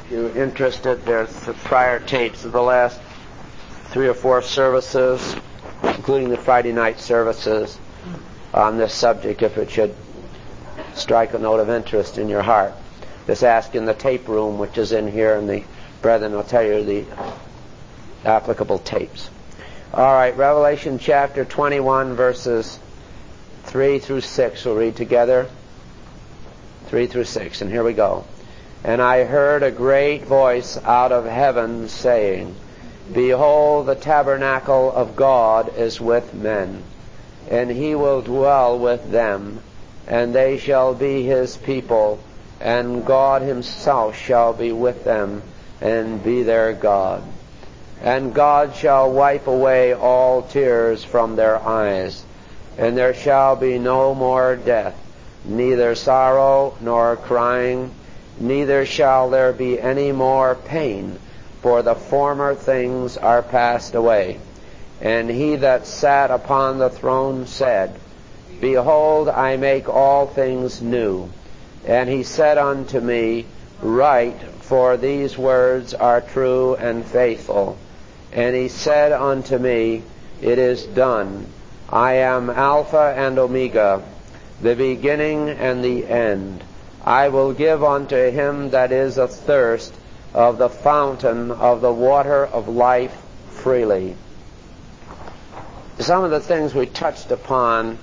If you're interested, there's the prior tapes of the last 3 or 4 services, including the Friday night services, on this subject, if it should strike a note of interest in your heart. Just ask in the tape room, which is in here, and the brethren will tell you the applicable tapes. All right, Revelation chapter 21, verses 3 through 6. We'll read together. 3 through 6, and here we go. And I heard a great voice out of heaven saying, Behold, the tabernacle of God is with men, and he will dwell with them, and they shall be his people, and God himself shall be with them, and be their God. And God shall wipe away all tears from their eyes, and there shall be no more death, neither sorrow nor crying, neither shall there be any more pain, for the former things are passed away. And he that sat upon the throne said, Behold, I make all things new. And he said unto me, Write, for these words are true and faithful. And he said unto me, It is done. I am Alpha and Omega, the beginning and the end. I will give unto him that is athirst of the fountain of the water of life freely. Some of the things we touched upon,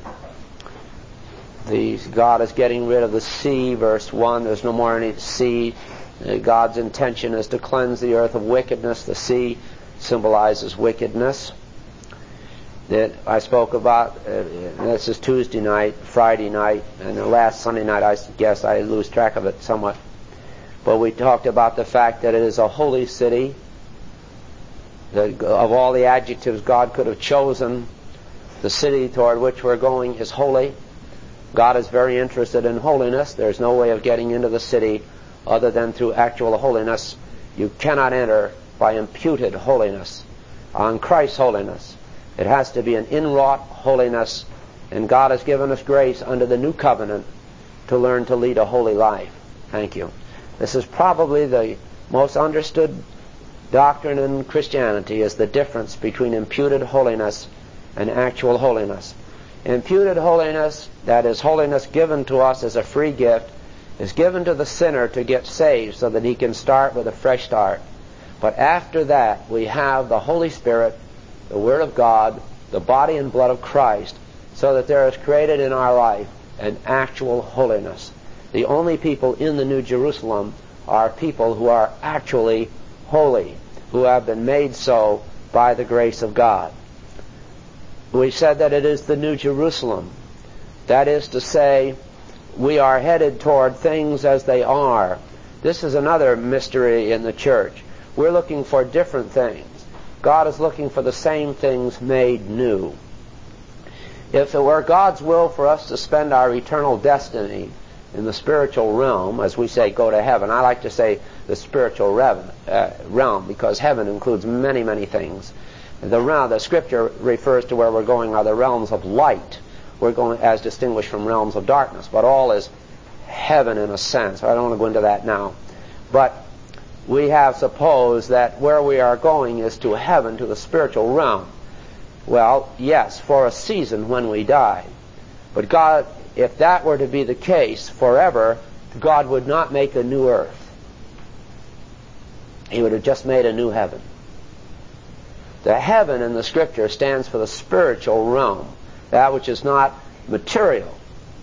God is getting rid of the sea, verse 1. There's no more any sea. God's intention is to cleanse the earth of wickedness. The sea symbolizes wickedness. That I spoke about, this is Tuesday night, Friday night, and the last Sunday night I guess I lose track of it somewhat. But we talked about the fact that it is a holy city, that of all the adjectives God could have chosen, the city toward which we're going is holy. God is very interested in holiness. There's no way of getting into the city other than through actual holiness. You cannot enter by imputed holiness, on Christ's holiness. It has to be an inwrought holiness, and God has given us grace under the new covenant to learn to lead a holy life. Thank you. This is probably the most understood doctrine in Christianity, is the difference between imputed holiness and actual holiness. Imputed holiness, that is holiness given to us as a free gift, is given to the sinner to get saved so that he can start with a fresh start. But after that, we have the Holy Spirit, the Word of God, the body and blood of Christ, so that there is created in our life an actual holiness. The only people in the New Jerusalem are people who are actually holy, who have been made so by the grace of God. We said that it is the New Jerusalem. That is to say, we are headed toward things as they are. This is another mystery in the church. We're looking for different things. God is looking for the same things made new. If it were God's will for us to spend our eternal destiny in the spiritual realm, as we say, go to heaven, I like to say the spiritual realm, because heaven includes many, many things. The Scripture refers to where we're going are the realms of light. We're going as distinguished from realms of darkness, but all is heaven in a sense. I don't want to go into that now. But we have supposed that where we are going is to heaven, to the spiritual realm. Well, yes, for a season when we die. But God, if that were to be the case forever, God would not make a new earth. He would have just made a new heaven. The heaven in the Scripture stands for the spiritual realm, that which is not material.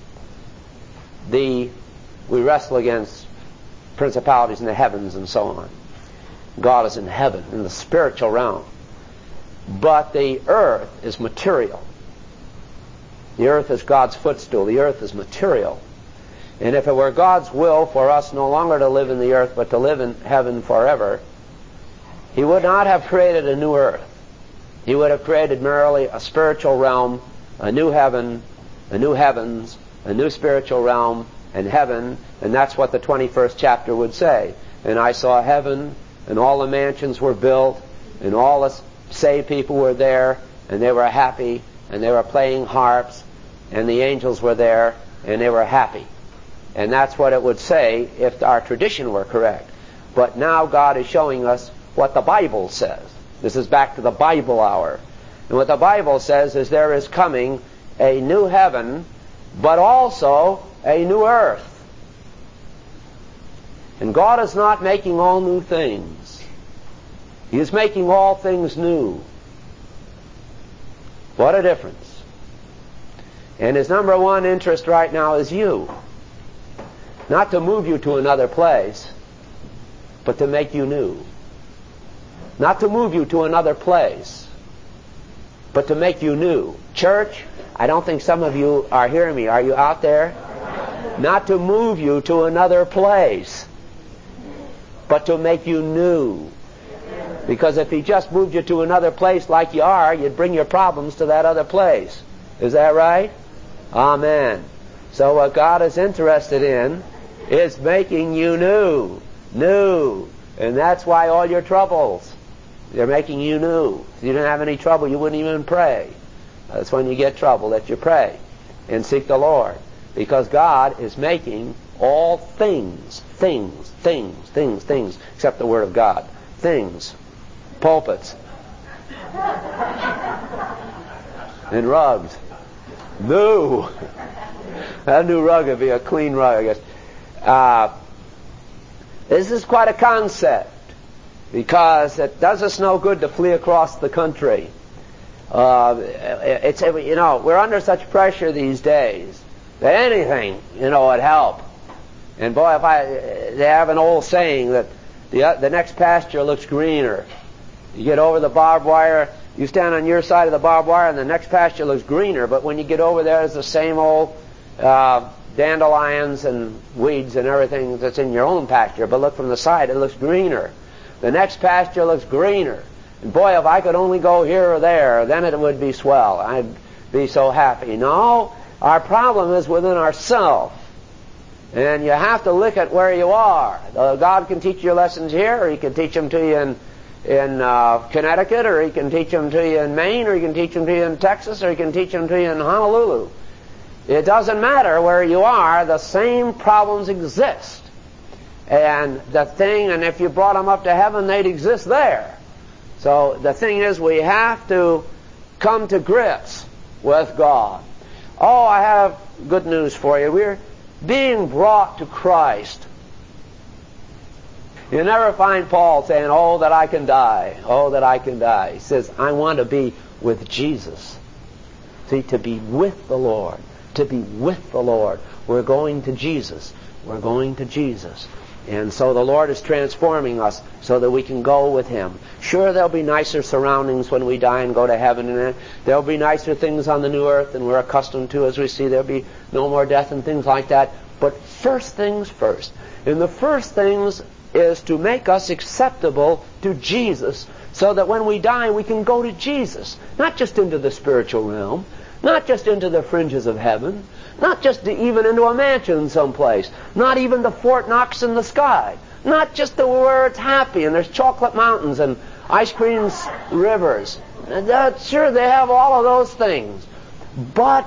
We wrestle against principalities in the heavens and so on. God is in heaven, in the spiritual realm. But the earth is material. The earth is God's footstool. The earth is material. And if it were God's will for us no longer to live in the earth but to live in heaven forever, He would not have created a new earth. He would have created merely a spiritual realm, a new heaven, a new heavens, a new spiritual realm, and heaven, and that's what the 21st chapter would say. And I saw heaven, and all the mansions were built, and all the saved people were there, and they were happy, and they were playing harps, and the angels were there, and they were happy. And that's what it would say if our tradition were correct. But now God is showing us what the Bible says. This is back to the Bible hour. And what the Bible says is there is coming a new heaven, but also a new earth. And God is not making all new things. He is making all things new. What a difference. And his number one interest right now is you. Not to move you to another place, but to make you new. Not to move you to another place, but to make you new. Church, I don't think some of you are hearing me. Are you out there? Not to move you to another place, but to make you new. Because if he just moved you to another place like you are, you'd bring your problems to that other place. Is that right? Amen. So what God is interested in is making you new. New. And that's why all your troubles, they're making you new. If you didn't have any trouble, you wouldn't even pray. That's when you get trouble that you pray and seek the Lord. Because God is making all things, except the Word of God. Things. Pulpits. And rugs. New. That new rug would be a clean rug, I guess. This is quite a concept, because it does us no good to flee across the country. We're under such pressure these days that anything, would help. And boy, they have an old saying that the next pasture looks greener. You get over the barbed wire, you stand on your side of the barbed wire, and the next pasture looks greener. But when you get over there, it's the same old dandelions and weeds and everything that's in your own pasture. But look from the side, it looks greener. The next pasture looks greener. And boy, if I could only go here or there, then it would be swell. I'd be so happy. No, our problem is within ourselves. And you have to look at where you are. God can teach you lessons here, or he can teach them to you in Connecticut, or he can teach them to you in Maine, or he can teach them to you in Texas, or he can teach them to you in Honolulu. It doesn't matter where you are, the same problems exist. And if you brought them up to heaven, they'd exist there. So the thing is, we have to come to grips with God. Oh, I have good news for you. We're being brought to Christ. You never find Paul saying, oh, that I can die. Oh, that I can die. He says, I want to be with Jesus. See, to be with the Lord. To be with the Lord. We're going to Jesus. We're going to Jesus. And so the Lord is transforming us so that we can go with him. Sure, there'll be nicer surroundings when we die and go to heaven, and there'll be nicer things on the new earth than we're accustomed to, as we see. There'll be no more death and things like that. But first things first. And the first things is to make us acceptable to Jesus, so that when we die, we can go to Jesus. Not just into the spiritual realm, not just into the fringes of heaven, not just even into a mansion someplace, not even to Fort Knox in the sky, not just to where it's happy and there's chocolate mountains and ice cream rivers. Sure, they have all of those things. But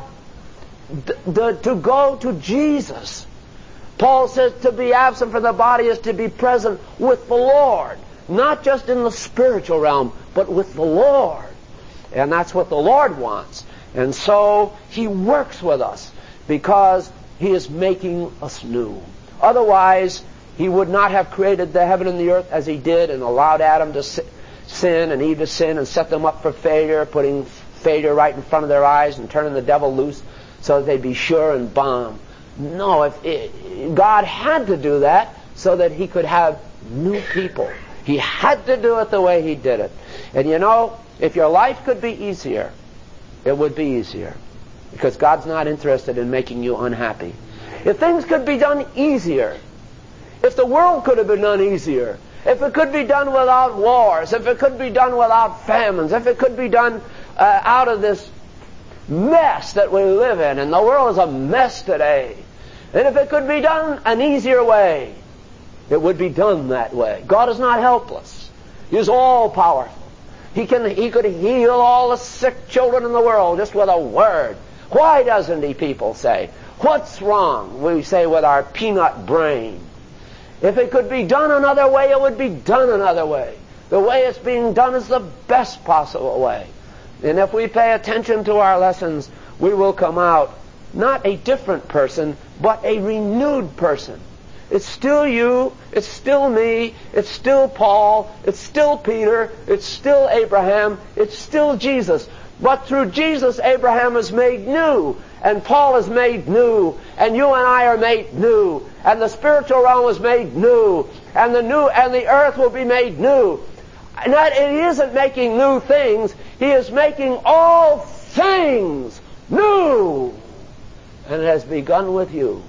to go to Jesus. Paul says to be absent from the body is to be present with the Lord. Not just in the spiritual realm, but with the Lord. And that's what the Lord wants. And so he works with us because he is making us new. Otherwise, he would not have created the heaven and the earth as he did and allowed Adam to sin and Eve to sin and set them up for failure, putting failure right in front of their eyes and turning the devil loose so that they'd be sure and bomb. No, God had to do that so that he could have new people. He had to do it the way he did it. And if your life could be easier, it would be easier. Because God's not interested in making you unhappy. If things could be done easier, if the world could have been done easier, if it could be done without wars, if it could be done without famines, if it could be done out of this mess that we live in, and the world is a mess today, and if it could be done an easier way, it would be done that way. God is not helpless. He is all-powerful. He could heal all the sick children in the world just with a word. Why doesn't he, people say? What's wrong, we say, with our peanut brain? If it could be done another way, it would be done another way. The way it's being done is the best possible way. And if we pay attention to our lessons, we will come out not a different person, but a renewed person. It's still you, it's still me, it's still Paul, it's still Peter, it's still Abraham, it's still Jesus. But through Jesus, Abraham is made new, and Paul is made new, and you and I are made new, and the spiritual realm is made new, and the earth will be made new. And that he isn't making new things, he is making all things new. And it has begun with you.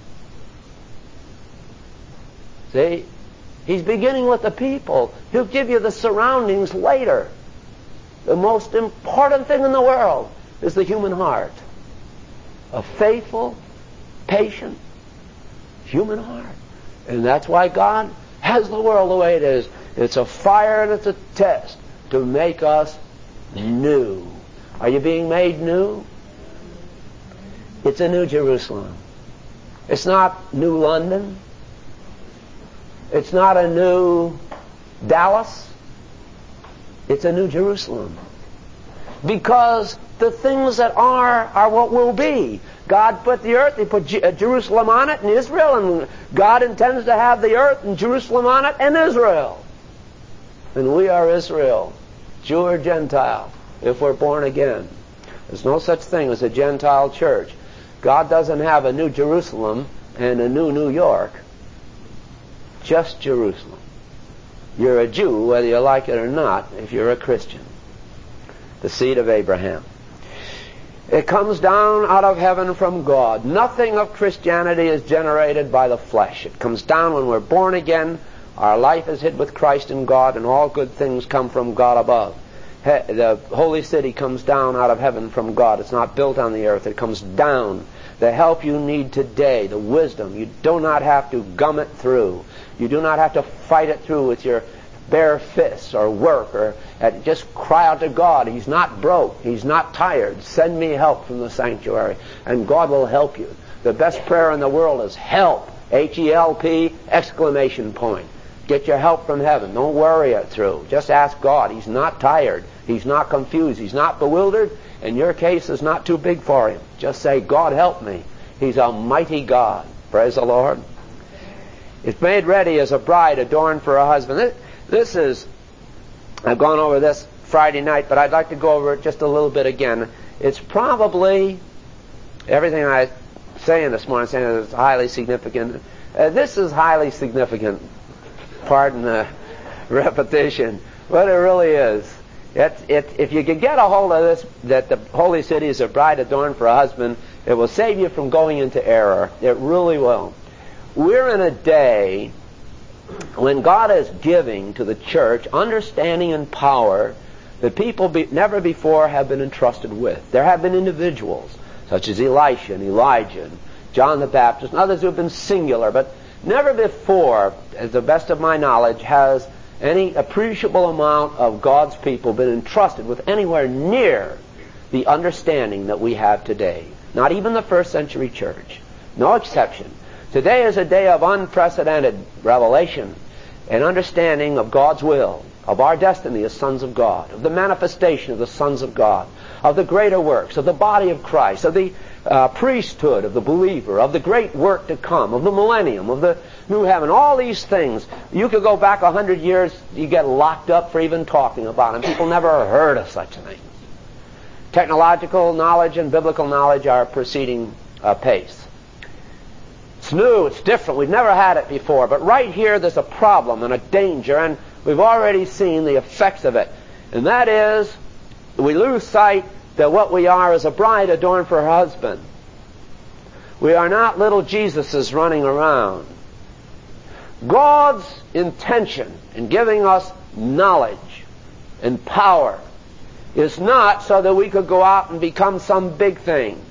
See? He's beginning with the people. He'll give you the surroundings later. The most important thing in the world is the human heart. A faithful, patient human heart. And that's why God has the world the way it is. It's a fire and it's a test to make us new. Are you being made new? It's a new Jerusalem. It's not New London. It's not a new Dallas. It's a new Jerusalem. Because the things that are what will be. God put the earth, He put Jerusalem on it and Israel, and God intends to have the earth and Jerusalem on it and Israel. And we are Israel, Jew or Gentile, if we're born again. There's no such thing as a Gentile church. God doesn't have a new Jerusalem and a new New York. Just Jerusalem. You're a Jew whether you like it or not if you're a Christian. The seed of Abraham. It comes down out of heaven from God. Nothing of Christianity is generated by the flesh. It comes down when we're born again. Our life is hid with Christ in God, and all good things come from God above. The holy city comes down out of heaven from God. It's not built on the earth. It comes down. The help you need today, the wisdom, you do not have to gum it through. You do not have to fight it through with your bare fists or work, or just cry out to God. He's not broke. He's not tired. Send me help from the sanctuary, and God will help you. The best prayer in the world is help. H-E-L-P, exclamation point. Get your help from heaven. Don't worry it through. Just ask God. He's not tired. He's not confused. He's not bewildered. And your case is not too big for Him. Just say, God help me. He's a mighty God. Praise the Lord. It's made ready as a bride adorned for a husband. This is, I've gone over this Friday night, but I'd like to go over it just a little bit again. It's probably, everything I'm saying this morning, saying is highly significant. This is highly significant. Pardon the repetition, but it really is. If you could get a hold of this, that the holy city is a bride adorned for a husband, it will save you from going into error. It really will. We're in a day when God is giving to the church understanding and power that people never before have been entrusted with. There have been individuals, such as Elisha and Elijah and John the Baptist, and others who have been singular, but never before, as the best of my knowledge, has any appreciable amount of God's people been entrusted with anywhere near the understanding that we have today. Not even the first century church. No exception. Today is a day of unprecedented revelation and understanding of God's will, of our destiny as sons of God, of the manifestation of the sons of God, of the greater works, of the body of Christ, of the priesthood of the believer, of the great work to come, of the millennium, of the new heaven, all these things. You could go back 100 years, you get locked up for even talking about them. People never heard of such things. Technological knowledge and biblical knowledge are proceeding apace. It's new, it's different, we've never had it before, but right here there's a problem and a danger, and we've already seen the effects of it. And that is, we lose sight that what we are is a bride adorned for her husband. We are not little Jesuses running around. God's intention in giving us knowledge and power is not so that we could go out and become some big thing.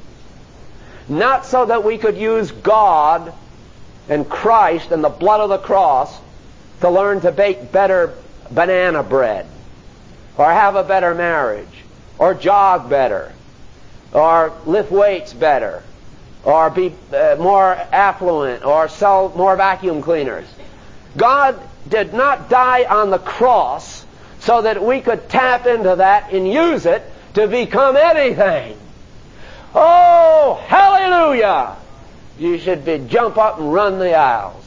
Not so that we could use God and Christ and the blood of the cross to learn to bake better banana bread, or have a better marriage, or jog better, or lift weights better, or be more affluent, or sell more vacuum cleaners. God did not die on the cross so that we could tap into that and use it to become anything. Oh, hallelujah! You should jump up and run the aisles.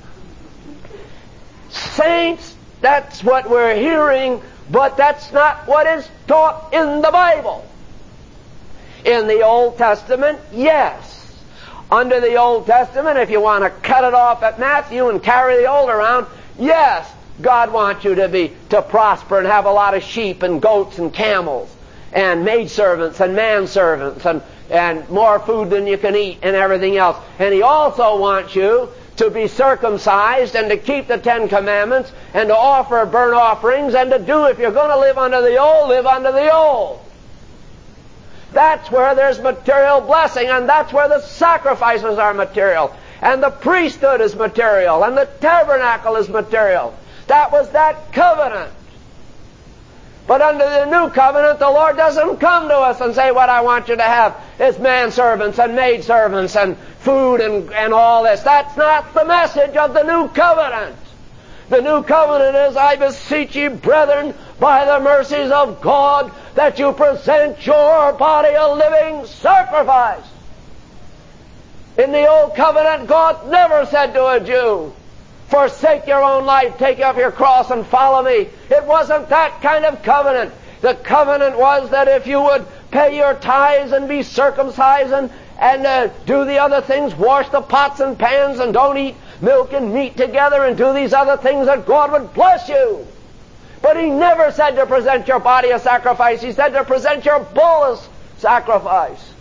Saints, that's what we're hearing, but that's not what is taught in the Bible. In the Old Testament, yes. Under the Old Testament, if you want to cut it off at Matthew and carry the old around, yes, God wants you to prosper and have a lot of sheep and goats and camels and maidservants and manservants and more food than you can eat and everything else. And He also wants you to be circumcised and to keep the Ten Commandments and to offer burnt offerings and to do, if you're going to live under the old, live under the old. That's where there's material blessing, and that's where the sacrifices are material, and the priesthood is material, and the tabernacle is material. That was that covenant. But under the new covenant, the Lord doesn't come to us and say, what I want you to have is manservants and maidservants and food and all this. That's not the message of the new covenant. The new covenant is, I beseech ye, brethren, by the mercies of God, that you present your body a living sacrifice. In the old covenant, God never said to a Jew, forsake your own life, take up your cross and follow me. It wasn't that kind of covenant. The covenant was that if you would pay your tithes and be circumcised and do the other things, wash the pots and pans and don't eat milk and meat together and do these other things, that God would bless you. But He never said to present your body a sacrifice. He said to present your bull as sacrifice.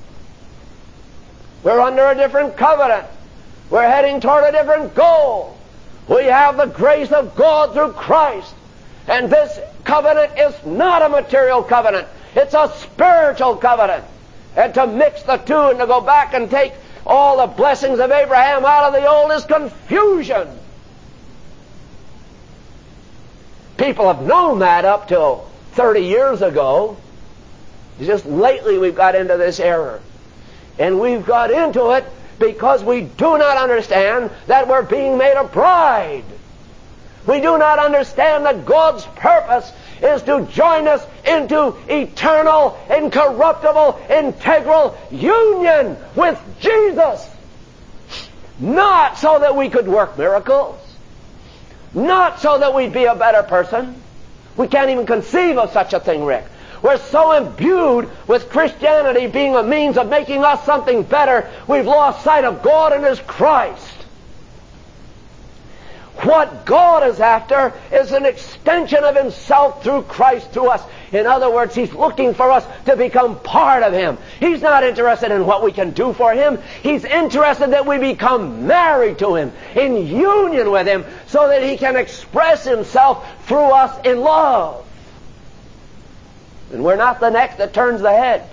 We're under a different covenant. We're heading toward a different goal. We have the grace of God through Christ. And this covenant is not a material covenant. It's a spiritual covenant. And to mix the two and to go back and take all the blessings of Abraham out of the old is confusion. People have known that up till 30 years ago. Just lately we've got into this error. And we've got into it because we do not understand that we're being made a bride. We do not understand that God's purpose is to join us into eternal, incorruptible, integral union with Jesus. Not so that we could work miracles. Not so that we'd be a better person. We can't even conceive of such a thing, Rick. We're so imbued with Christianity being a means of making us something better, we've lost sight of God and His Christ. What God is after is an extension of Himself through Christ to us. In other words, He's looking for us to become part of Him. He's not interested in what we can do for Him. He's interested that we become married to Him, in union with Him, so that He can express Himself through us in love. And we're not the neck that turns the head.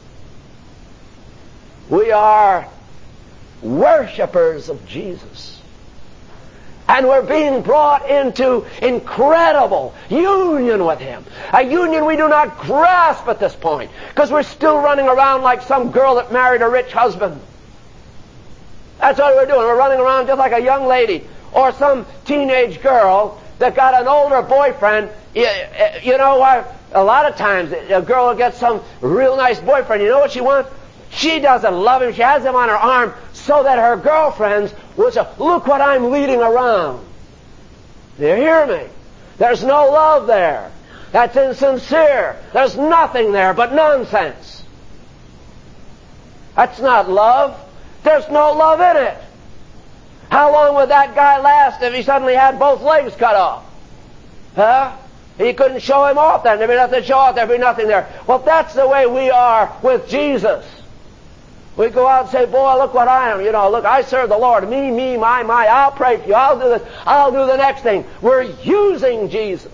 We are worshipers of Jesus. And we're being brought into incredible union with Him. A union we do not grasp at this point, because we're still running around like some girl that married a rich husband. That's what we're doing. We're running around just like a young lady or some teenage girl that got an older boyfriend. You know, a lot of times a girl will get some real nice boyfriend. You know what she wants? She doesn't love him. She has him on her arm so that her girlfriends will say, look what I'm leading around. Do you hear me? There's no love there. That's insincere. There's nothing there but nonsense. That's not love. There's no love in it. How long would that guy last if he suddenly had both legs cut off? Huh? He couldn't show him off then. There'd be nothing to show off. There'd be nothing there. Well, that's the way we are with Jesus. We go out and say, boy, look what I am. You know, look, I serve the Lord. Me, my. I'll pray for you. I'll do this. I'll do the next thing. We're using Jesus.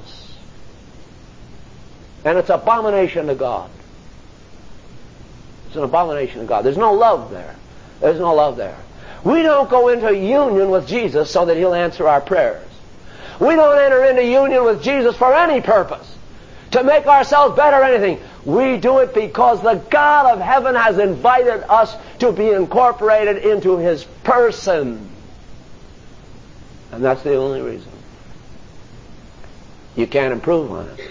And it's an abomination to God. It's an abomination to God. There's no love there. There's no love there. We don't go into union with Jesus so that He'll answer our prayers. We don't enter into union with Jesus for any purpose, to make ourselves better or anything. We do it because the God of heaven has invited us to be incorporated into His person. And that's the only reason. You can't improve on it.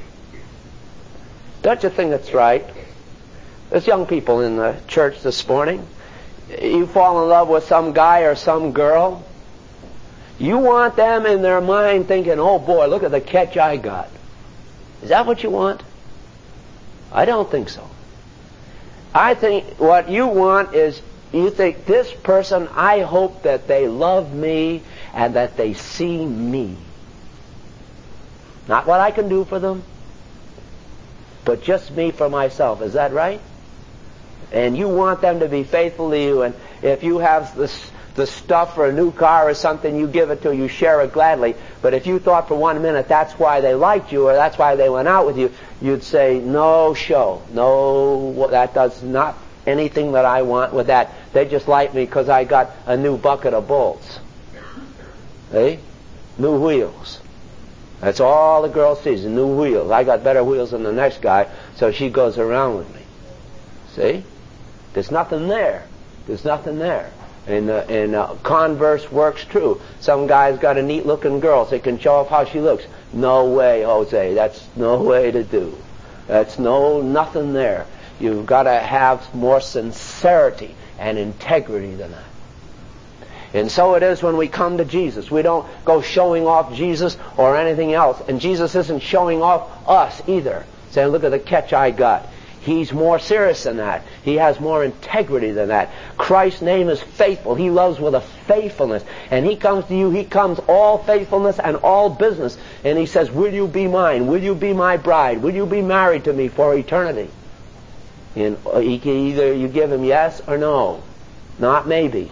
Don't you think that's right? There's young people in the church this morning. You fall in love with some guy or some girl. You want them in their mind thinking, oh boy, look at the catch I got. Is that what you want? I don't think so. I think what you want is, you think, this person, I hope that they love me and that they see me. Not what I can do for them, but just me for myself. Is that right? And you want them to be faithful to you, and if you have the stuff for a new car or something, you give it to, you share it gladly. But if you thought for 1 minute that's why they liked you or that's why they went out with you, you'd say, no show. No, that does not anything that I want with that. They just like me because I got a new bucket of bolts. See? New wheels. That's all the girl sees, new wheels. I got better wheels than the next guy, so she goes around with me. See? There's nothing there. There's nothing there. And converse works true. Some guy's got a neat-looking girl, so he can show off how she looks. No way, Jose. That's no way to do. That's nothing there. You've got to have more sincerity and integrity than that. And so it is when we come to Jesus. We don't go showing off Jesus or anything else. And Jesus isn't showing off us either, saying, look at the catch I got. He's more serious than that. He has more integrity than that. Christ's name is faithful. He loves with a faithfulness. And He comes to you, He comes all faithfulness and all business. And He says, will you be mine? Will you be my bride? Will you be married to me for eternity? And either you give Him yes or no. Not maybe.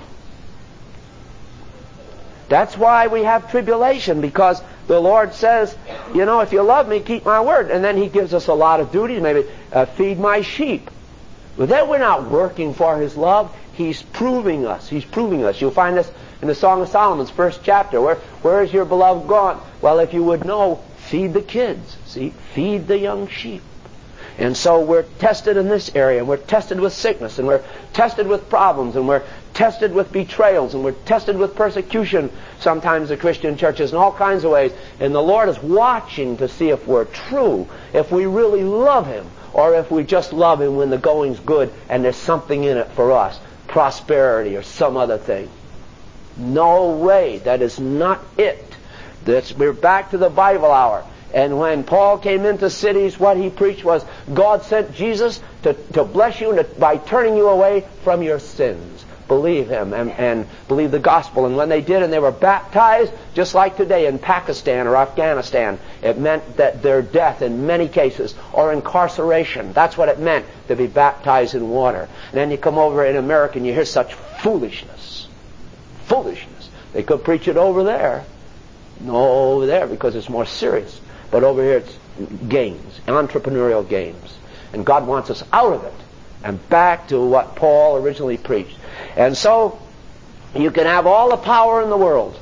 That's why we have tribulation, because the Lord says, you know, if you love me, keep my word. And then He gives us a lot of duties, maybe feed my sheep. But then we're not working for His love. He's proving us. He's proving us. You'll find this in the Song of Solomon's first chapter. Where is your beloved gone? Well, if you would know, feed the kids. See? Feed the young sheep. And so we're tested in this area, and we're tested with sickness, and we're tested with problems, and we're tested with betrayals, and we're tested with persecution, sometimes the Christian churches, in all kinds of ways. And the Lord is watching to see if we're true, if we really love Him, or if we just love Him when the going's good and there's something in it for us, prosperity or some other thing. No way. That is not it. We're back to the Bible hour. And when Paul came into cities, what he preached was, God sent Jesus to bless you by turning you away from your sins. Believe Him and believe the gospel. And when they did and they were baptized, just like today in Pakistan or Afghanistan, it meant that their death in many cases, or incarceration. That's what it meant to be baptized in water. And then you come over in America and you hear such foolishness. Foolishness. They could preach it over there. No, over there, because it's more serious. But over here it's games, entrepreneurial games. And God wants us out of it and back to what Paul originally preached. And so you can have all the power in the world.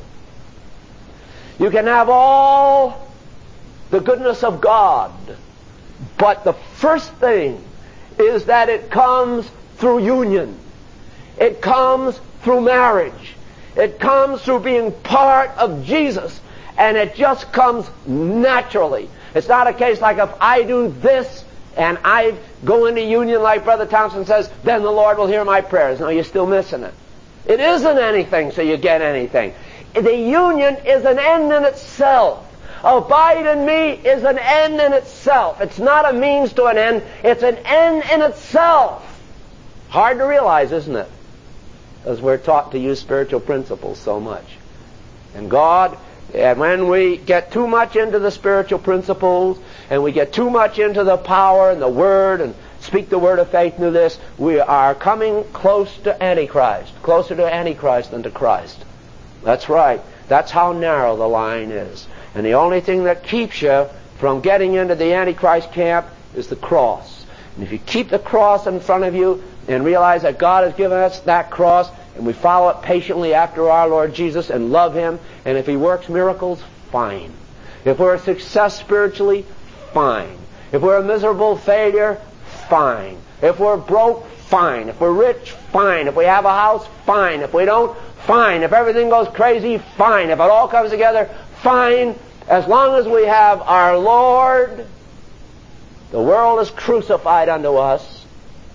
You can have all the goodness of God. But the first thing is that it comes through union. It comes through marriage. It comes through being part of Jesus. And it just comes naturally. It's not a case like if I do this and I go into union like Brother Thompson says, then the Lord will hear my prayers. No, you're still missing it. It isn't anything so you get anything. The union is an end in itself. Abide in me is an end in itself. It's not a means to an end. It's an end in itself. Hard to realize, isn't it? Because we're taught to use spiritual principles so much. And God... And when we get too much into the spiritual principles, and we get too much into the power and the Word, and speak the word of faith into this, we are coming close to Antichrist. Closer to Antichrist than to Christ. That's right. That's how narrow the line is. And the only thing that keeps you from getting into the Antichrist camp is the cross. And if you keep the cross in front of you and realize that God has given us that cross, and we follow it patiently after our Lord Jesus and love Him, and if He works miracles, fine. If we're a success spiritually, fine. If we're a miserable failure, fine. If we're broke, fine. If we're rich, fine. If we have a house, fine. If we don't, fine. If everything goes crazy, fine. If it all comes together, fine. As long as we have our Lord, the world is crucified unto us,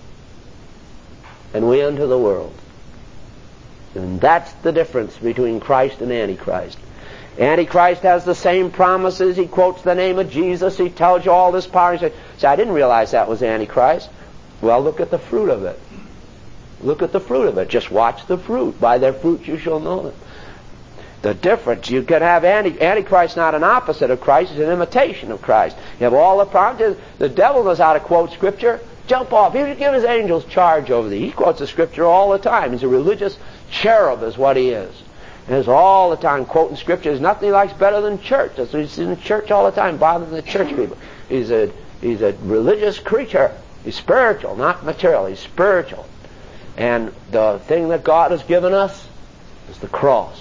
and we unto the world. And that's the difference between Christ and Antichrist. Antichrist has the same promises. He quotes the name of Jesus. He tells you all this power. He says, I didn't realize that was Antichrist. Well, look at the fruit of it. Look at the fruit of it. Just watch the fruit. By their fruit you shall know them. The difference, you can have Antichrist not an opposite of Christ, it's an imitation of Christ. You have all the promises. The devil knows how to quote Scripture. Jump off. He would give his angels charge over thee. He quotes the Scripture all the time. He's a religious cherub is what he is. And he's all the time quoting Scripture. There's nothing he likes better than church. That's why he's in the church all the time, bothering the church people. He's a religious creature. He's spiritual, not material. He's spiritual. And the thing that God has given us is the cross.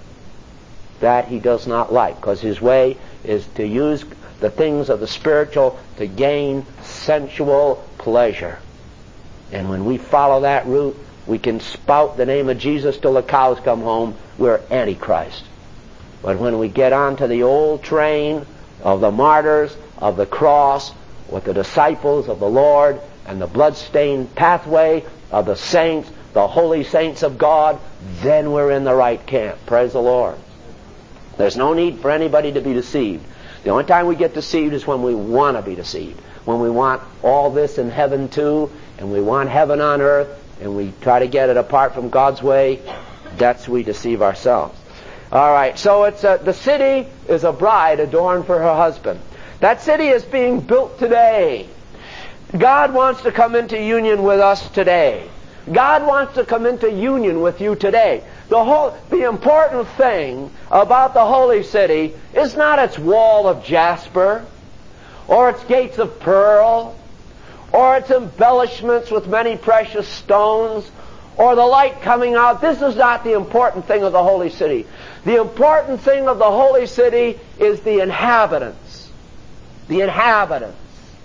That he does not like, because his way is to use the things of the spiritual to gain sensual pleasure. And when we follow that route, we can spout the name of Jesus till the cows come home. We're Antichrist. But when we get onto the old train of the martyrs, of the cross, with the disciples of the Lord, and the blood-stained pathway of the saints, the holy saints of God, then we're in the right camp. Praise the Lord. There's no need for anybody to be deceived. The only time we get deceived is when we want to be deceived. When we want all this in heaven too, and we want heaven on earth, and we try to get it apart from God's way, that's we deceive ourselves. All right, so it's the city is a bride adorned for her husband. That city is being built today. God wants to come into union with us today. God wants to come into union with you today. The important thing about the holy city is not its wall of jasper, or its gates of pearl, or its embellishments with many precious stones, or the light coming out. This is not the important thing of the holy city. The important thing of the holy city is the inhabitants. The inhabitants.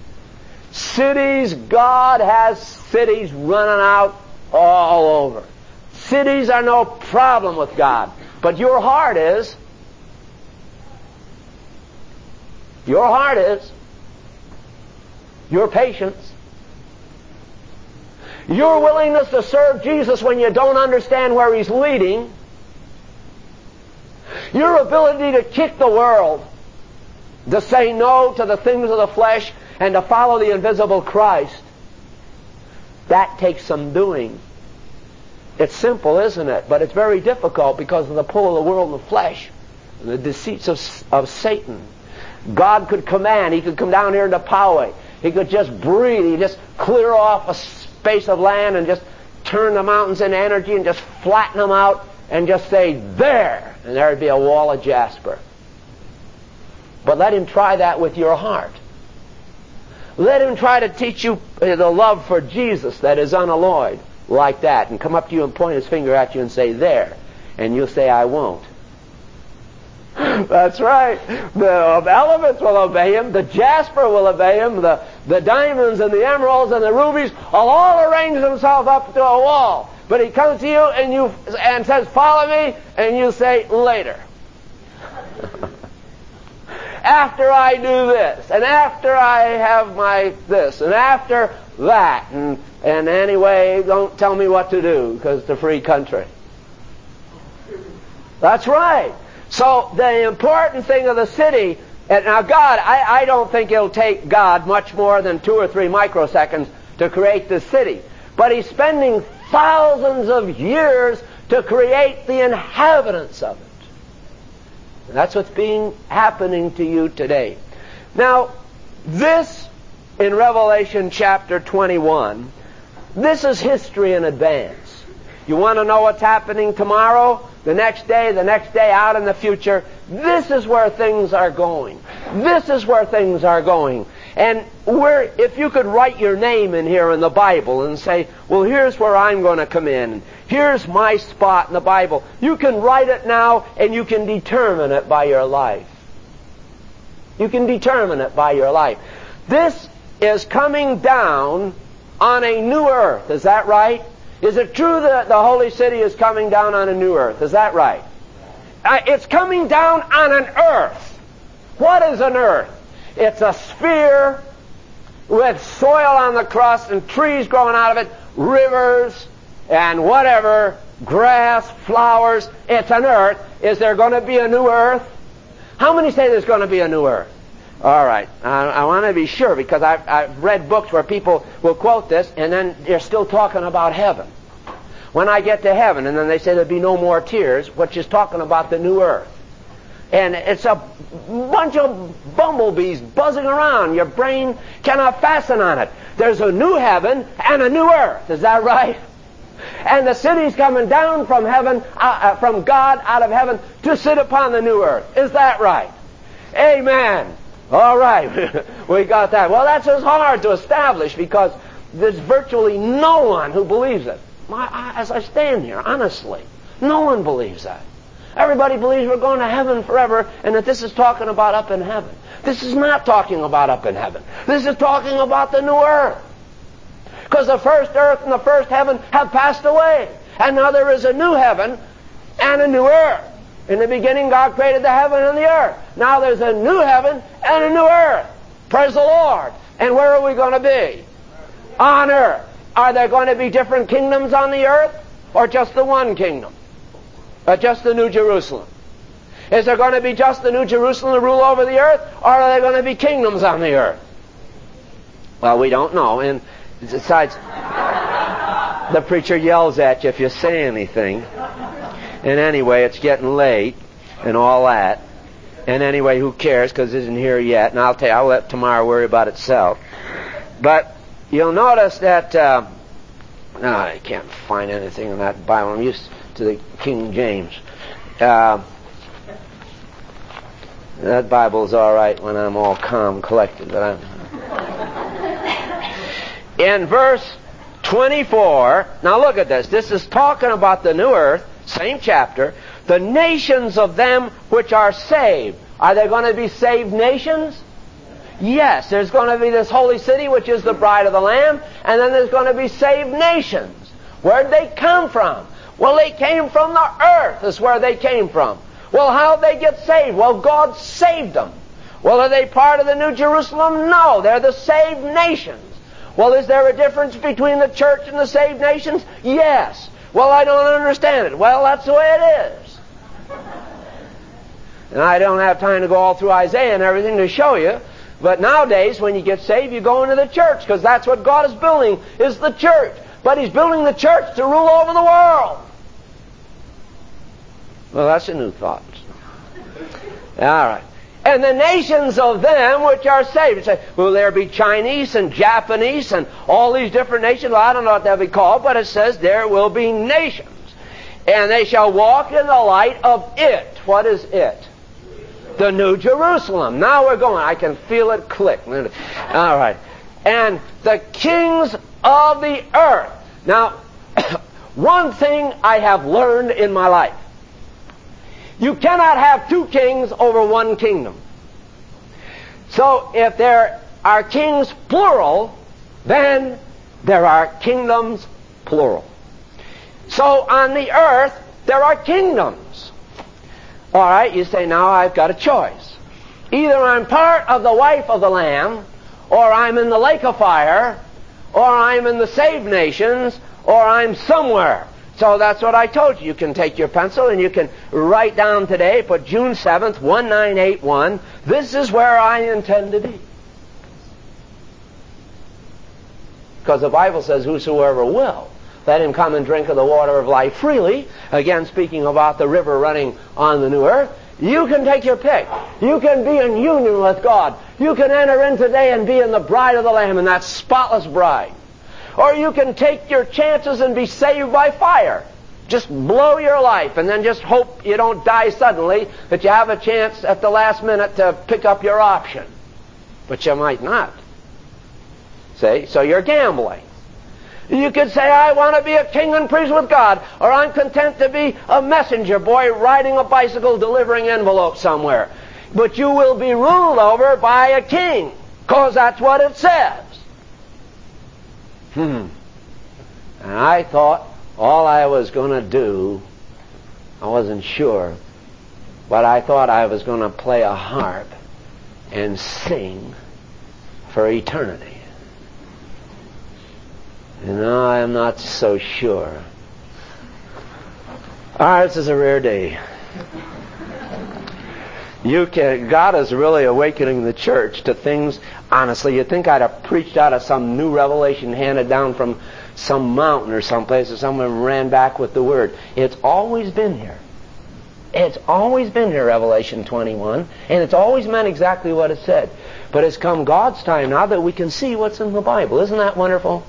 Cities, God has cities running out all over. Cities are no problem with God. But your heart is. Your heart is. Your patience. Your willingness to serve Jesus when you don't understand where He's leading. Your ability to kick the world. To say no to the things of the flesh and to follow the invisible Christ. That takes some doing. It's simple, isn't it? But it's very difficult because of the pull of the world and the flesh and the deceits of Satan. God could command. He could come down here into Poway. He could just breathe. He'd just clear off a space of land and just turn the mountains into energy and just flatten them out and just say, there! And there'd be a wall of jasper. But let Him try that with your heart. Let Him try to teach you the love for Jesus that is unalloyed like that, and come up to you and point His finger at you and say, there. And you'll say, I won't. That's right. The elements will obey Him. The jasper will obey Him. The diamonds and the emeralds and the rubies will all arrange themselves up to a wall. But He comes to you and says, follow me, and you say, later. After I do this, and after I have my this, and after that, and anyway, don't tell me what to do, because it's a free country. That's right. So the important thing of the city, and now God, I don't think it'll take God much more than 2 or 3 microseconds to create this city. But He's spending thousands of years to create the inhabitants of it. And that's what's happening to you today. Now, this, in Revelation chapter 21, this is history in advance. You want to know what's happening tomorrow, the next day out in the future? This is where things are going. This is where things are going. And if you could write your name in here in the Bible and say, well, here's where I'm going to come in. Here's my spot in the Bible. You can write it now and you can determine it by your life. You can determine it by your life. This is coming down on a new earth. Is that right? Is it true that the holy city is coming down on a new earth? Is that right? It's coming down on an earth. What is an earth? It's a sphere with soil on the crust and trees growing out of it, rivers and whatever, grass, flowers. It's an earth. Is there going to be a new earth? How many say there's going to be a new earth? All right. I want to be sure, because I've read books where people will quote this and then they're still talking about heaven. When I get to heaven, and then they say there'll be no more tears, which is talking about the new earth. And it's a bunch of bumblebees buzzing around. Your brain cannot fasten on it. There's a new heaven and a new earth. Is that right? And the city's coming down from heaven, from God out of heaven to sit upon the new earth. Is that right? Amen. All right. We got that. Well, that's as hard to establish because there's virtually no one who believes it. As I stand here, honestly, no one believes that. Everybody believes we're going to heaven forever and that this is talking about up in heaven. This is not talking about up in heaven. This is talking about the new earth. Because the first earth and the first heaven have passed away. And now there is a new heaven and a new earth. In the beginning, God created the heaven and the earth. Now there's a new heaven and a new earth. Praise the Lord. And where are we going to be? On earth. Are there going to be different kingdoms on the earth? Or just the one kingdom? Or just the New Jerusalem? Is there going to be just the New Jerusalem to rule over the earth? Or are there going to be kingdoms on the earth? Well, we don't know. And besides, the preacher yells at you if you say anything. And anyway, it's getting late and all that. And anyway, who cares, because it isn't here yet. And I'll let tomorrow worry about itself. But you'll notice that I can't find anything in that Bible. I'm used to the King James. That Bible's all right when I'm all calm, collected. But in verse 24, now look at this. This is talking about the new earth, same chapter. The nations of them which are saved. Are there going to be saved nations? Yes, there's going to be this holy city, which is the bride of the Lamb, and then there's going to be saved nations. Where'd they come from? Well, they came from the earth, is where they came from. Well, how'd they get saved? Well, God saved them. Well, are they part of the New Jerusalem? No, they're the saved nations. Well, is there a difference between the church and the saved nations? Yes. Well, I don't understand it. Well, that's the way it is. And I don't have time to go all through Isaiah and everything to show you. But nowadays, when you get saved, you go into the church, because that's what God is building, is the church. But He's building the church to rule over the world. Well, that's a new thought. All right. And the nations of them which are saved. You say, will there be Chinese and Japanese and all these different nations? Well, I don't know what they'll be called, but it says there will be nations. And they shall walk in the light of it. What is it? The New Jerusalem. Now we're going. I can feel it click. All right. And the kings of the earth. Now, one thing I have learned in my life. You cannot have two kings over one kingdom. So if there are kings plural, then there are kingdoms plural. So on the earth, there are kingdoms. All right, you say, now I've got a choice. Either I'm part of the wife of the Lamb, or I'm in the lake of fire, or I'm in the saved nations, or I'm somewhere. So that's what I told you. You can take your pencil and you can write down today, put June 7th, 1981, this is where I intend to be. Because the Bible says, whosoever will, let him come and drink of the water of life freely. Again, speaking about the river running on the new earth. You can take your pick. You can be in union with God. You can enter in today and be in the bride of the Lamb, and that spotless bride. Or you can take your chances and be saved by fire. Just blow your life and then just hope you don't die suddenly, that you have a chance at the last minute to pick up your option. But you might not. See? So you're gambling. You could say, I want to be a king and priest with God, or I'm content to be a messenger boy riding a bicycle delivering envelopes somewhere. But you will be ruled over by a king. Because that's what it says. And I thought all I was going to do, I wasn't sure, but I thought I was going to play a harp and sing for eternity. And now I'm not so sure. Ours is a rare day. God is really awakening the church to things. Honestly, you'd think I'd have preached out of some new revelation handed down from some mountain or someplace, or someone ran back with the Word. It's always been here. It's always been here, Revelation 21, and it's always meant exactly what it said. But it's come God's time now that we can see what's in the Bible. Isn't that wonderful?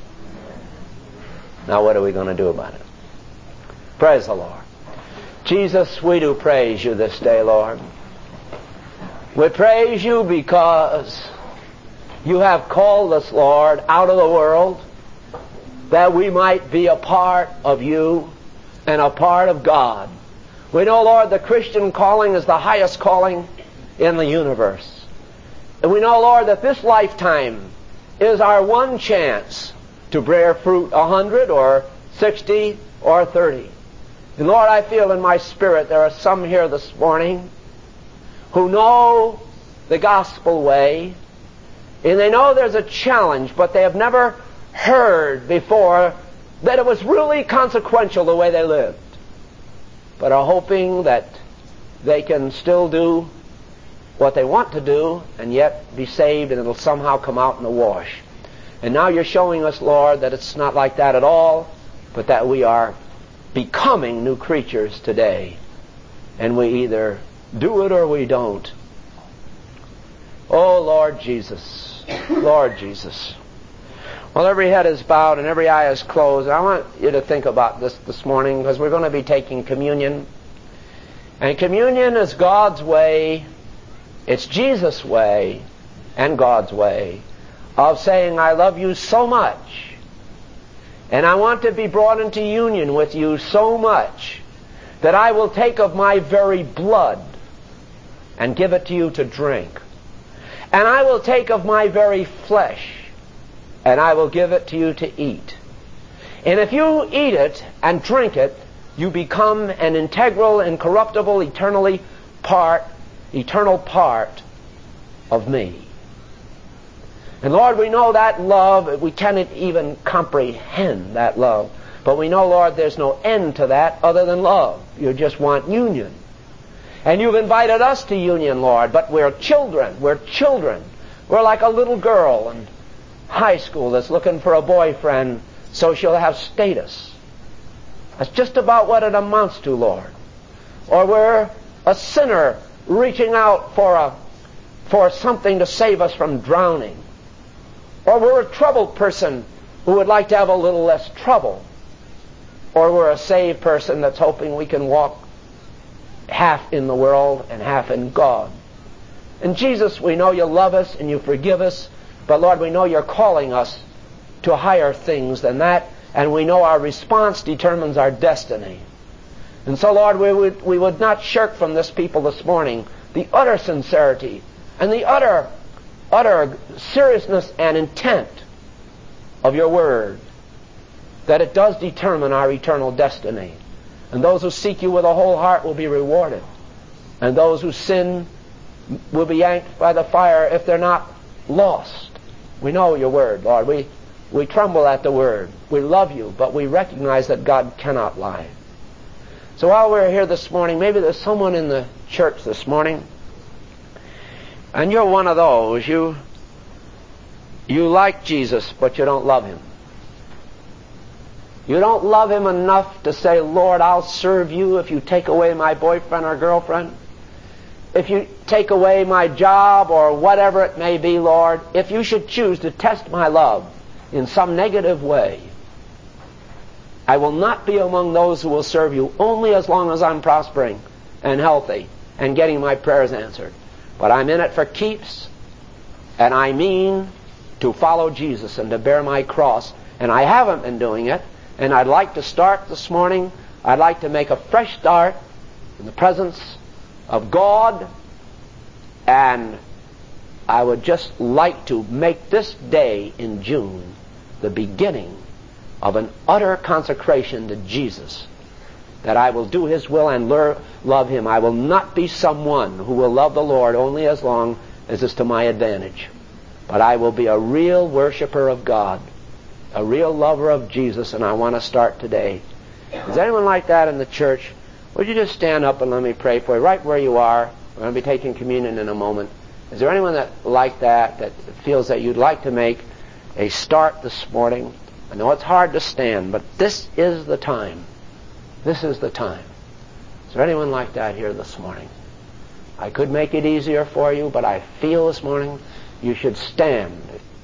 Now what are we going to do about it? Praise the Lord. Jesus, we do praise you this day, Lord. We praise you because you have called us, Lord, out of the world that we might be a part of you and a part of God. We know, Lord, the Christian calling is the highest calling in the universe. And we know, Lord, that this lifetime is our one chance to bear fruit 100 or 60 or 30. And Lord, I feel in my spirit there are some here this morning who know the gospel way, and they know there's a challenge, but they have never heard before that it was really consequential the way they lived, but are hoping that they can still do what they want to do and yet be saved, and it'll somehow come out in the wash. And now you're showing us, Lord, that it's not like that at all, but that we are becoming new creatures today. And we either do it or we don't. Oh, Lord Jesus. Lord Jesus. Well, every head is bowed and every eye is closed. I want you to think about this morning, because we're going to be taking communion. And communion is God's way. It's Jesus' way and God's way of saying, I love you so much, and I want to be brought into union with you so much that I will take of my very blood and give it to you to drink. And I will take of my very flesh and I will give it to you to eat. And if you eat it and drink it, you become an integral, incorruptible, eternal part of me. And Lord, we know that love, we cannot even comprehend that love. But we know, Lord, there's no end to that other than love. You just want union. And you've invited us to union, Lord, but we're children. We're children. We're like a little girl in high school that's looking for a boyfriend so she'll have status. That's just about what it amounts to, Lord. Or we're a sinner reaching out for something to save us from drowning. Or we're a troubled person who would like to have a little less trouble. Or we're a saved person that's hoping we can walk half in the world and half in God. And Jesus, we know you love us and you forgive us, but Lord, we know you're calling us to higher things than that, and we know our response determines our destiny. And so, Lord, we would not shirk from this people this morning the utter sincerity and the utter seriousness and intent of your word, that it does determine our eternal destiny. And those who seek you with a whole heart will be rewarded. And those who sin will be yanked by the fire if they're not lost. We know your word, Lord. We tremble at the word. We love you, but we recognize that God cannot lie. So while we're here this morning, maybe there's someone in the church this morning, and you're one of those. You like Jesus, but you don't love him. You don't love him enough to say, Lord, I'll serve you if you take away my boyfriend or girlfriend. If you take away my job or whatever it may be, Lord, if you should choose to test my love in some negative way, I will not be among those who will serve you only as long as I'm prospering and healthy and getting my prayers answered. But I'm in it for keeps, and I mean to follow Jesus and to bear my cross. And I haven't been doing it, and I'd like to start this morning. I'd like to make a fresh start in the presence of God and I would just like to make this day in June the beginning of an utter consecration to Jesus, that I will do His will and love Him. I will not be someone who will love the Lord only as long as it's to my advantage, but I will be a real worshiper of God, a real lover of Jesus, and I want to start today. Is anyone like that in the church? Would you just stand up and let me pray for you right where you are? We're going to be taking communion in a moment. Is there anyone that feels that you'd like to make a start this morning? I know it's hard to stand, but this is the time. This is the time. Is there anyone like that here this morning? I could make it easier for you, but I feel this morning you should stand.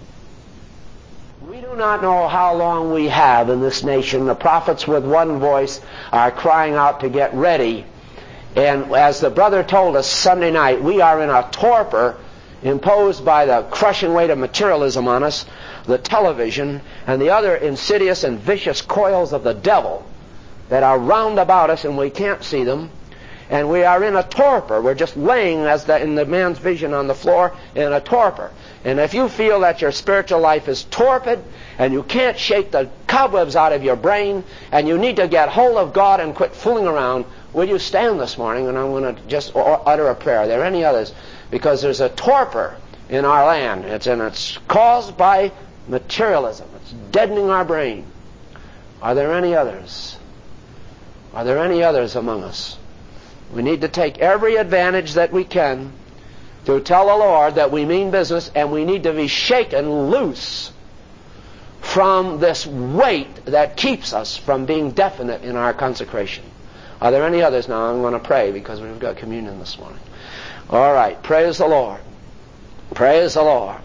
We do not know how long we have in this nation. The prophets with one voice are crying out to get ready. And as the brother told us Sunday night, we are in a torpor imposed by the crushing weight of materialism on us, the television, and the other insidious and vicious coils of the devil that are round about us and we can't see them. And we are in a torpor. We're just laying, in the man's vision on the floor, in a torpor. And if you feel that your spiritual life is torpid and you can't shake the cobwebs out of your brain and you need to get hold of God and quit fooling around, will you stand this morning? And I'm going to just utter a prayer. Are there any others? Because there's a torpor in our land. It's caused by materialism. It's deadening our brain. Are there any others? Are there any others among us? We need to take every advantage that we can to tell the Lord that we mean business, and we need to be shaken loose from this weight that keeps us from being definite in our consecration. Are there any others? Now I'm going to pray because we've got communion this morning. All right. Praise the Lord. Praise the Lord.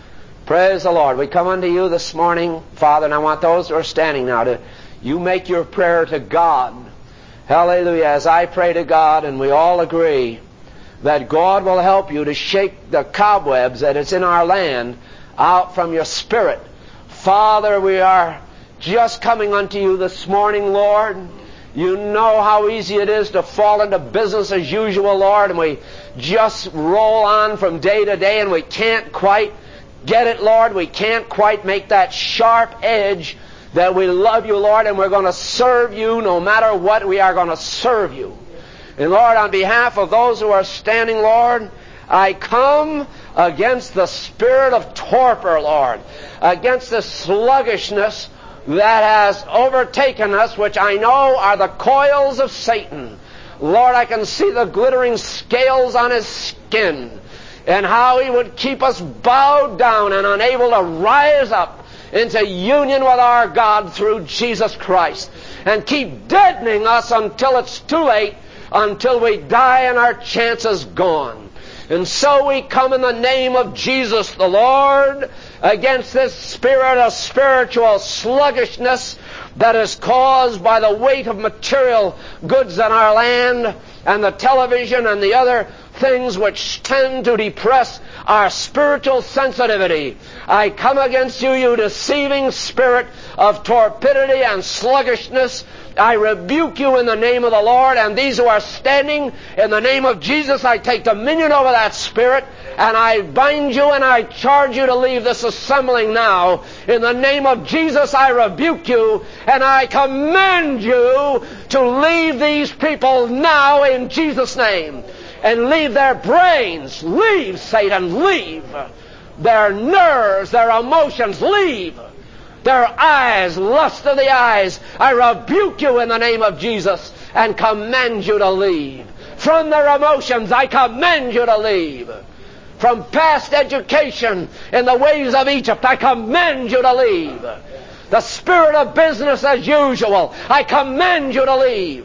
Praise the Lord. We come unto you this morning, Father, and I want those who are standing now to, you make your prayer to God. Hallelujah. As I pray to God, and we all agree that God will help you to shake the cobwebs that is in our land out from your spirit. Father, we are just coming unto you this morning, Lord. You know how easy it is to fall into business as usual, Lord, and we just roll on from day to day, and we can't quite get it, Lord. We can't quite make that sharp edge that we love you, Lord, and we're going to serve you no matter what. We are going to serve you. And Lord, on behalf of those who are standing, Lord, I come against the spirit of torpor, Lord, against the sluggishness that has overtaken us, which I know are the coils of Satan. Lord, I can see the glittering scales on his skin and how he would keep us bowed down and unable to rise up into union with our God through Jesus Christ, and keep deadening us until it's too late, until we die and our chance is gone. And so we come in the name of Jesus the Lord against this spirit of spiritual sluggishness that is caused by the weight of material goods in our land and the television and the other things which tend to depress our spiritual sensitivity. I come against you, you deceiving spirit of torpidity and sluggishness. I rebuke you in the name of the Lord, and these who are standing in the name of Jesus, I take dominion over that spirit, and I bind you and I charge you to leave this assembling now. In the name of Jesus, I rebuke you, and I command you to leave these people now in Jesus' name. And leave their brains. Leave, Satan, leave. Their nerves, their emotions, leave. Their eyes, lust of the eyes, I rebuke you in the name of Jesus and command you to leave. From their emotions, I command you to leave. From past education in the ways of Egypt, I command you to leave. The spirit of business as usual, I command you to leave.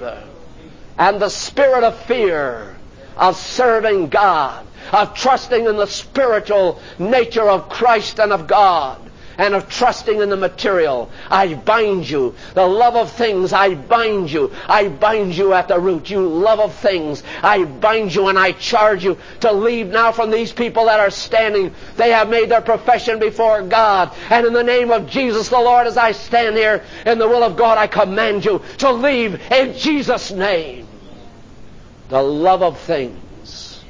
And the spirit of fear, of serving God, of trusting in the spiritual nature of Christ and of God, and of trusting in the material, I bind you. The love of things, I bind you. I bind you at the root. You love of things, I bind you, and I charge you to leave now from these people that are standing. They have made their profession before God, and in the name of Jesus the Lord, as I stand here in the will of God, I command you to leave in Jesus' name. The love of things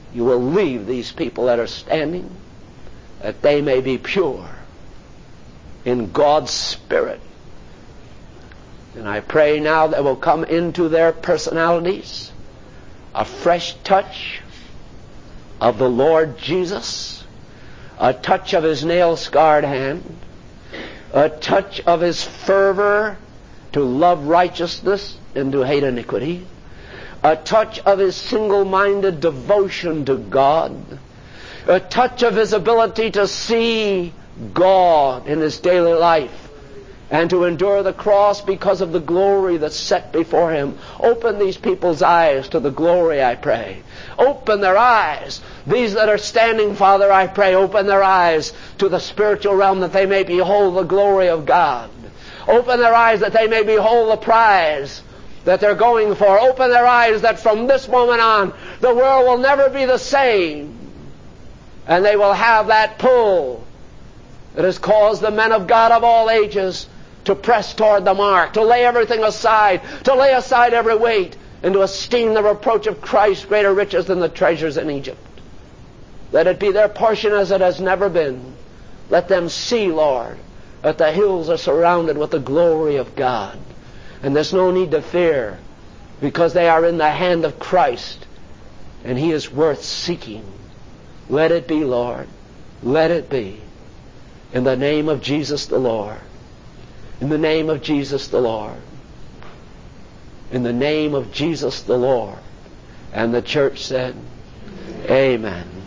You will leave these people that are standing, that they may be pure in God's Spirit. And I pray now that will come into their personalities a fresh touch of the Lord Jesus, a touch of His nail-scarred hand, a touch of His fervor to love righteousness and to hate iniquity, a touch of His single-minded devotion to God, a touch of His ability to see God in His daily life and to endure the cross because of the glory that's set before Him. Open these people's eyes to the glory, I pray. Open their eyes. These that are standing, Father, I pray, open their eyes to the spiritual realm that they may behold the glory of God. Open their eyes that they may behold the prize that they're going for. Open their eyes that from this moment on the world will never be the same. And they will have that pull that has caused the men of God of all ages to press toward the mark, to lay everything aside, to lay aside every weight, and to esteem the reproach of Christ greater riches than the treasures in Egypt. Let it be their portion as it has never been. Let them see, Lord, that the hills are surrounded with the glory of God. And there's no need to fear, because they are in the hand of Christ, and He is worth seeking. Let it be, Lord. Let it be. In the name of Jesus the Lord. In the name of Jesus the Lord. In the name of Jesus the Lord. And the church said, Amen.